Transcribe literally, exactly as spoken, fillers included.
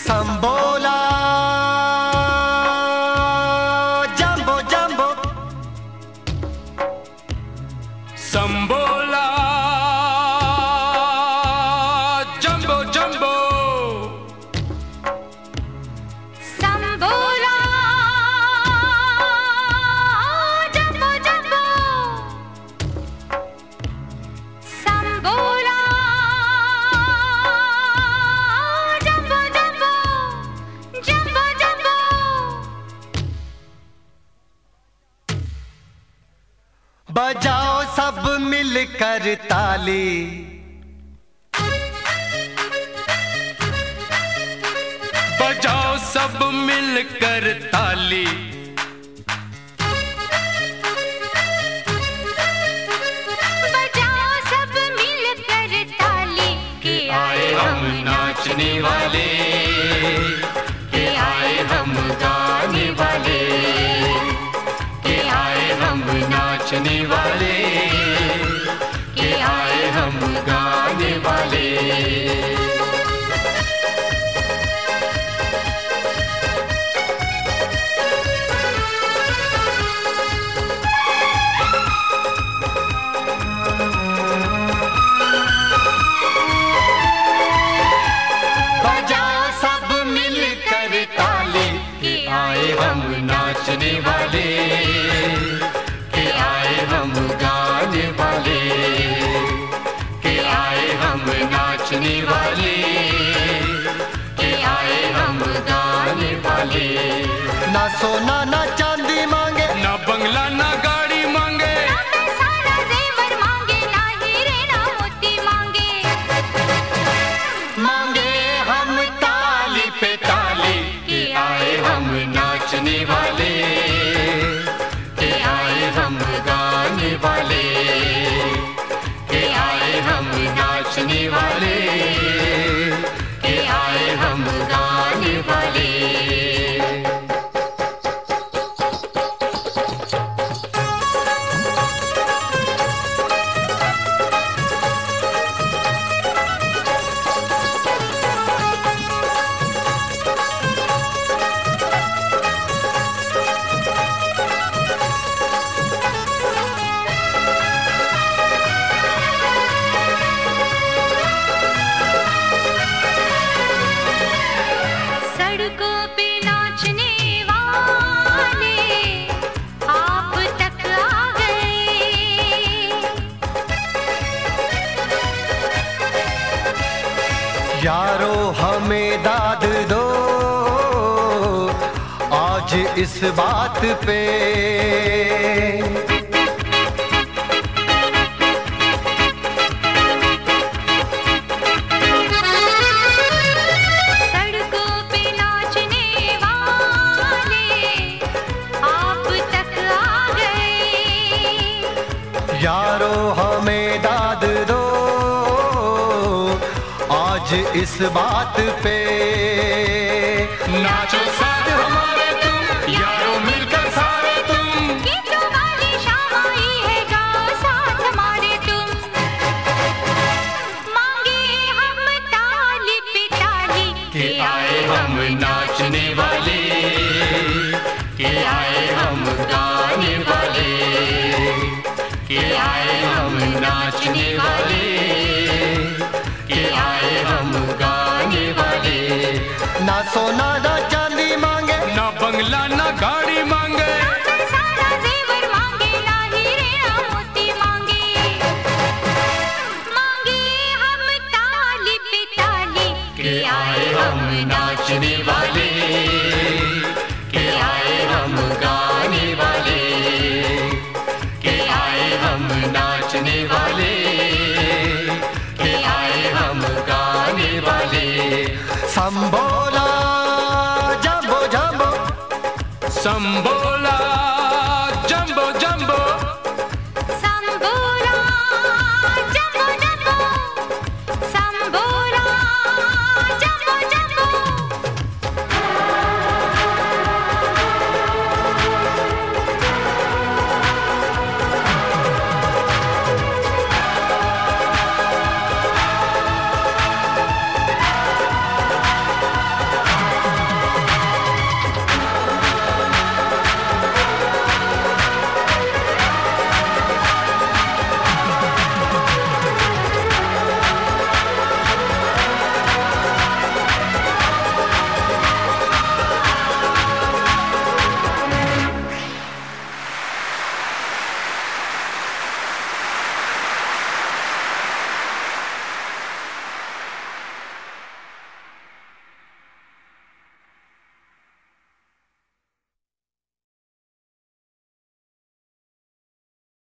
संबोला जंबो जंबो संबोला जंबो जंबो संबोला जंबो जंबो संबोला जंबो जंबो जंबो जंबो बजाओ सब मिलकर ताली, बजाओ सब मिलकर ताली, बजाओ सब मिलकर ताली के आए हम नाचने वाले, के आए हम गाने वाले, के आए हम नाचने वाले, के आए हम गाने वाले। हम नाचने वाले, के आए हम गाने वाले, के आए हम नाचने वाले, के आए हम गाने वाले। ना सोना ना चांदी मांगे, ना बंगला ना गाड़ी मांगे, ना पैसा ना जेवर मांगे, ना हीरे ना मोती मांगे, मांगे हम ताली पे ताली, के आए हम नाचने वाले, के आए हम गाने वाले, के आए हम नाचने वाले, के आए हम गाने वाले। सड़कों पे नाचने वाले आप तक आ गए, यारो हमें दाद दो आज इस बात पे। सड़कों पे नाचने वाले आप तक आ गए, यारो हमें दाद दो आज इस बात पे। नाचो साथ हमारे तुम, यारो मिलकर सारे तुम, गीतों वाली शाम आई है, गाओ साथ हमारे तुम। मांगे हम ताली पे ताली, के आए हम नाचने वाले, के आए हम गाने वाले, के आए हम नाचने वाले, के आए हम गाने वाले। ना सोना ना चांदी मांगे, ना बंगला ना गाड़ी मांगे, ना पैसा ना जेवर मांगे, ना हीरे ना मोती मांगे, मांगे हम ताली पे ताली, के आए हम नाचने वाले, के आए हम गाने वाले, के आए हम नाचने वाले, के आए हम गाने वाले। संबोला जंबो जंबो संबोला